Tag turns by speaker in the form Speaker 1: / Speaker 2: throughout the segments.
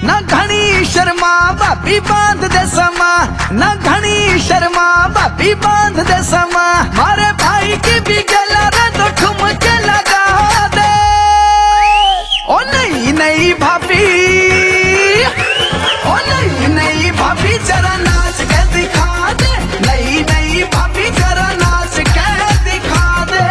Speaker 1: ना घनी शर्मा भाभी बांध दे समा, ना घनी शर्मा भाभी बांध दे समा। मारे भाई की भी गला रे तो ठुमके लगा दे। ओ नहीं नहीं भाभी, ओ नहीं नहीं भाभी जरा नाच के दिखा दे। नहीं नहीं भाभी जरा नाच के दिखा दे।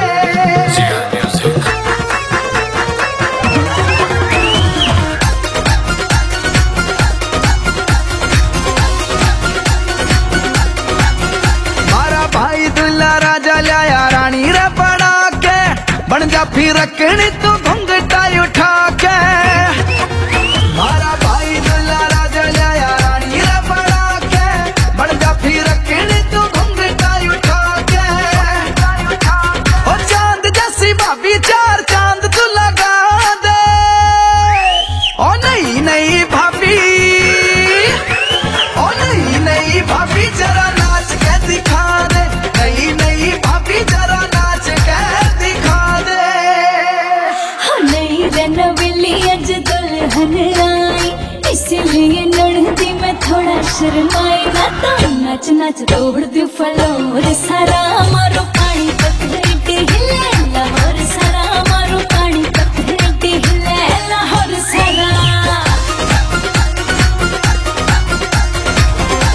Speaker 1: मारा भाई दुल्ला राजा लाया रानी रे बना के, बन जा फिर रखनी तू घुंघटा उठा के। मारा भाई दुल्ला राजा लाया रानी रे बना के, बन जा फिर रखनी तू घुंघटा उठा के। ओ चांद जैसी भाभी चार चांद तू लगा दे। ओ नहीं नहीं भाभी, ओ नहीं नहीं भाभी जरा नाच के दिखा दे। नहीं नहीं भाभी जरा नाच के दिखा दे।
Speaker 2: हो नहीं रहना वेली अज दुल्हन आई, इसलिए नड़ती मैं थोड़ा शर्माई। ना तो नाच नाच तोड़ दू फलोर सारा, मारो पानी पत्थर हिले लाहौर सारा, मारो पानी पत्थर हिले लाहौर सारा।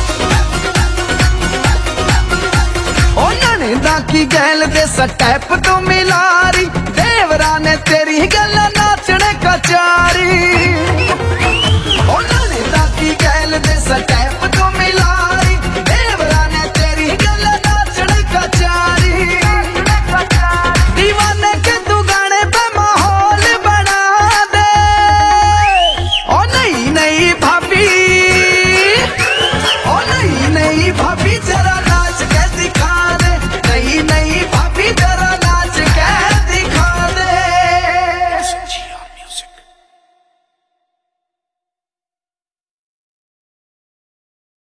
Speaker 1: ओ नैना की गैल दे स्टेप तो